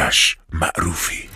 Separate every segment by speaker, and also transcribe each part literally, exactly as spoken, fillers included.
Speaker 1: آرش معروفی.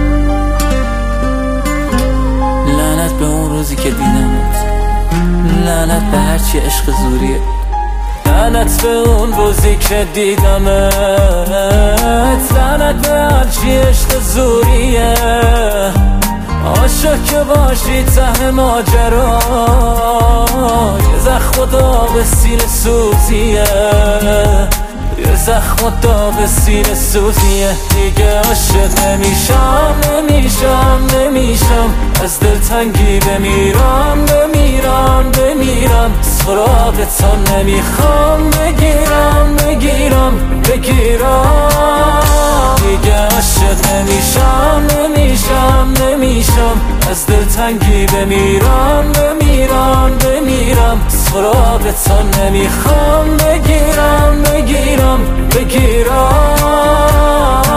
Speaker 2: لعنت به اون روزی که دیدمت، لعنت به هرچی عشق زوریه، لعنت به اون روزی که دیدمت، لعنت به هرچی عشق زوریه. عاشق که باشی ته ماجرا، یه زخم و داغ سینه سوزیه، یه زخم و داغ سینه سوزیه. دیگه عاشق نمیشم نمیشم نمیشم، از دلتنگی بمیرم بمیرم بمیرم. سراغ تو نمیخوام بگیرم بگیرم بگیرم. دیگه عاشق نمیشم نمیشم نمیشم، از دلتنگی بمیرم بمیرم بمیرم. سراغ تو نمیخوام بگیرم بگیرم بگیرم.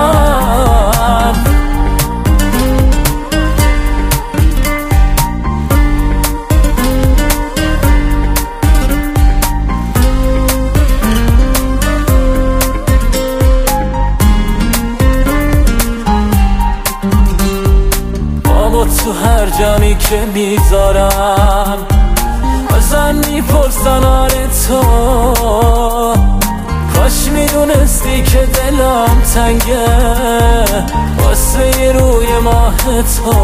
Speaker 2: تو هر جمعی که میذارم ازم میپرسن آره تو، کاش میدونستی که دلم تنگه واسه یه روی ماه تو،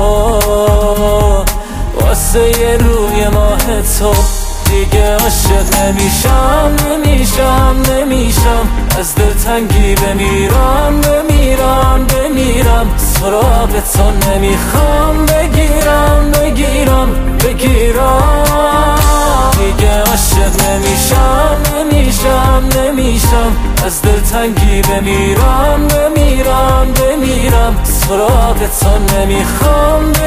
Speaker 2: واسه یه روی ماه تو. دیگه عاشق نمیشم نمیشم نمیشم، از دلتنگی بمیرم بمیرم بمیرم. سراغ تو نمیخوام بگیرم بگیرم بگیرم. دیگه عاشق نمیشم نمیشم نمیشم، از دلتنگی بمیرم بمیرم بمیرم. سراغ تو نمیخوام